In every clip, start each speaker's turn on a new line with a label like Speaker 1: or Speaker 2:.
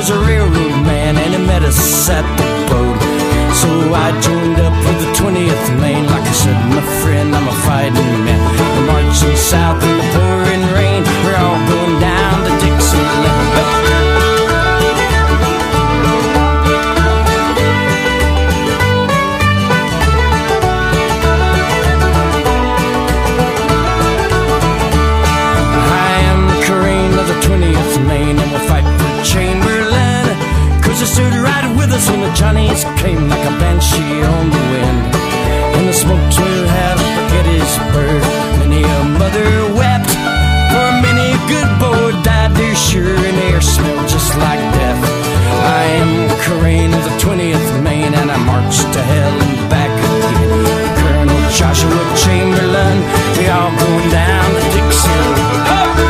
Speaker 1: was a railroad man and he met us at the road. So I joined up with the 20th Maine. Like I said, my friend, I'm a fighting man. We're marching south in the pouring rain. We're all going down to Dixieland. When the Johnnies came like a banshee on the wind, and the smokes were half for Gettysburg. Many a mother wept, for many a good boy died there sure, and air smelled just like death. I am Crane of the 20th Maine, and I marched to hell and back again. Colonel Joshua Chamberlain, we all going down to Dixieland.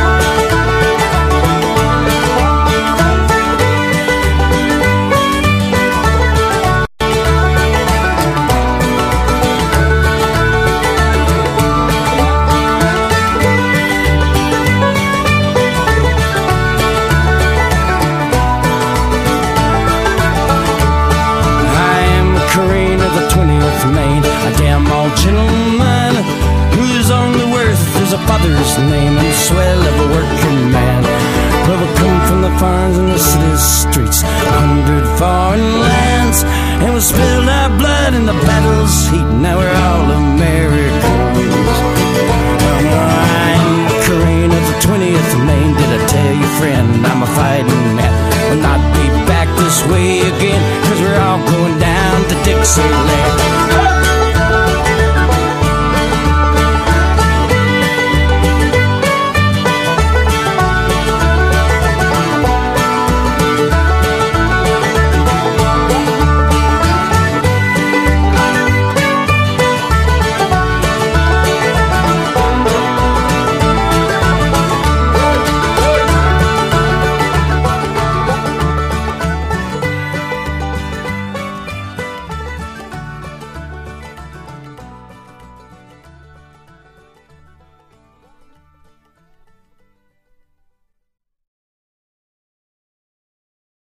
Speaker 1: Gentleman who's on the worth is a father's name and the swell of a working man. Well, we come from the farms and the city streets, 100 foreign lands, and we spilled our blood in the battle's heat. Now we're all Americans. I'm Crane of the 20th Maine. Did I tell you, friend, I'm a fighting man? We'll not be back this way again, 'cause we're all going down to Dixieland.